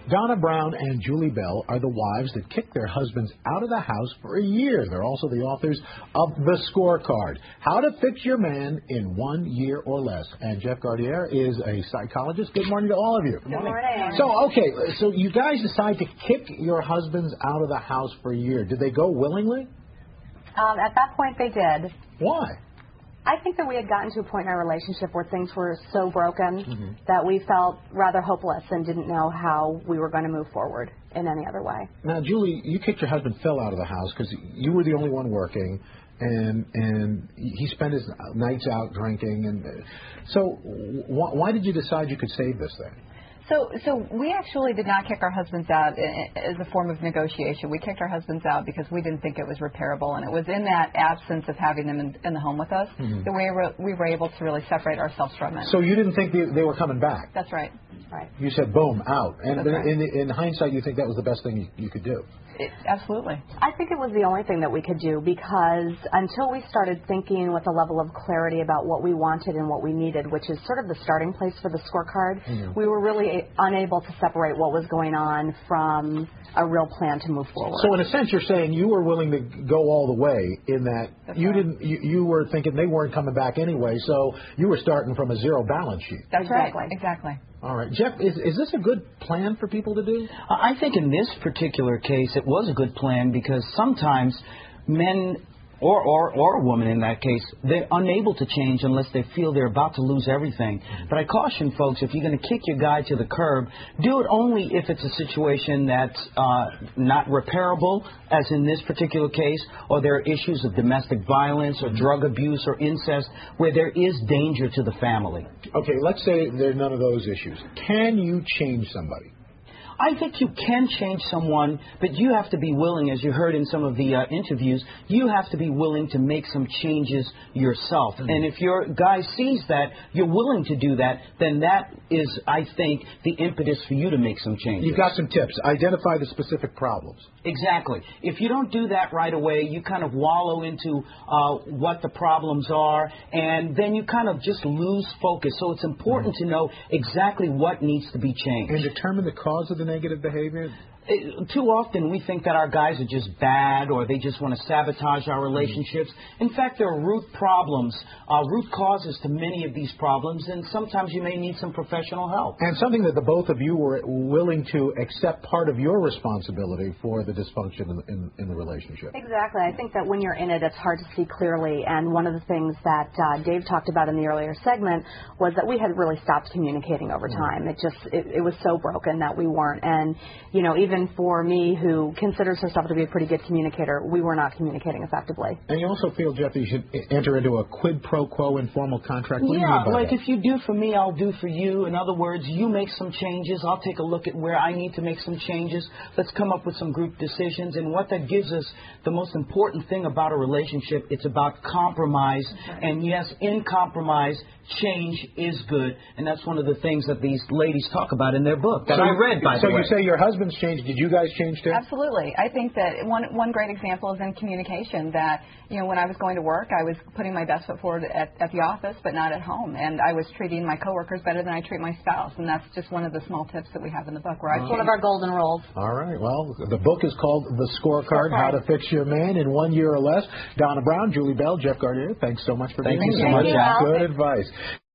Donna Brown and Julie Bell are the wives that kicked their husbands out of the house for a year. They're also the authors of The Scorecard, How to Fix Your Man in 1 Year or Less. And Jeff Gardere is a psychologist. Good morning to all of you. Good morning. So you guys decide to kick your husbands out of the house for a year. Did they go willingly? At that point, they did. Why? I think that we had gotten to a point in our relationship where things were so broken that we felt rather hopeless and didn't know how we were going to move forward in any other way. Now, Julie, you kicked your husband Phil out of the house because you were the only one working, and he spent his nights out drinking. And so why did you decide you could save this thing? So we actually did not kick our husbands out as a form of negotiation. We kicked our husbands out because we didn't think it was repairable, and it was in that absence of having them in the home with us that we were able to really separate ourselves from it. So you didn't think they were coming back? That's right. Right. You said, boom, out. And right. in hindsight, you think that was the best thing you could do? Absolutely. I think it was the only thing that we could do because until we started thinking with a level of clarity about what we wanted and what we needed, which is sort of the starting place for the scorecard, we were really unable to separate what was going on from a real plan to move forward. So in a sense, you're saying you were willing to go all the way in that you were thinking they weren't coming back anyway, so you were starting from a zero balance sheet. That's right. Exactly. All right. Jeff, is this a good plan for people to do? I think in this particular case it was a good plan because sometimes men or a woman in that case, they're unable to change unless they feel they're about to lose everything. But I caution folks, if you're going to kick your guy to the curb, do it only if it's a situation that's not repairable, as in this particular case, or there are issues of domestic violence or drug abuse or incest where there is danger to the family. Okay, let's say there's none of those issues. Can you change somebody? I think you can change someone, but you have to be willing, as you heard in some of the interviews, you have to be willing to make some changes yourself. And if your guy sees that you're willing to do that, then that is, I think, the impetus for you to make some changes. You've got some tips. Identify the specific problems. Exactly. If you don't do that right away, you kind of wallow into what the problems are, and then you kind of just lose focus. So it's important to know exactly what needs to be changed. And determine the cause of the negative behavior? Too often we think that our guys are just bad or they just want to sabotage our relationships. In fact, there are root problems, root causes to many of these problems, and sometimes you may need some professional help. And something that the both of you were willing to accept part of your responsibility for the dysfunction in the relationship. Exactly. I think that when you're in it, it's hard to see clearly. And one of the things that Dave talked about in the earlier segment was that we had really stopped communicating over time. It was so broken that we weren't. And, you know, even for me, who considers herself to be a pretty good communicator, we were not communicating effectively. And you also feel, Jeff, that you should enter into a quid pro quo informal contract? What do you mean by like that? if you do for me, I'll do for you. In other words, you make some changes, I'll take a look at where I need to make some changes. Let's come up with some group decisions. And what that gives us, the most important thing about a relationship, it's about compromise. And yes, in compromise, change is good. And that's one of the things that these ladies talk about in their book that I read, by the way. So you say your husband's changed. Did you guys change too? Absolutely. I think that one great example is in communication, that, you know, when I was going to work, I was putting my best foot forward at the office, but not at home. And I was treating my coworkers better than I treat my spouse. And that's just one of the small tips that we have in the book. It's one of our golden rules. All right. Well, the book is called The Scorecard, How to Fix Your Man in 1 Year or Less. Donna Brown, Julie Bell, Jeff Gardere, thanks so much for being here. Thank you so much. Good advice.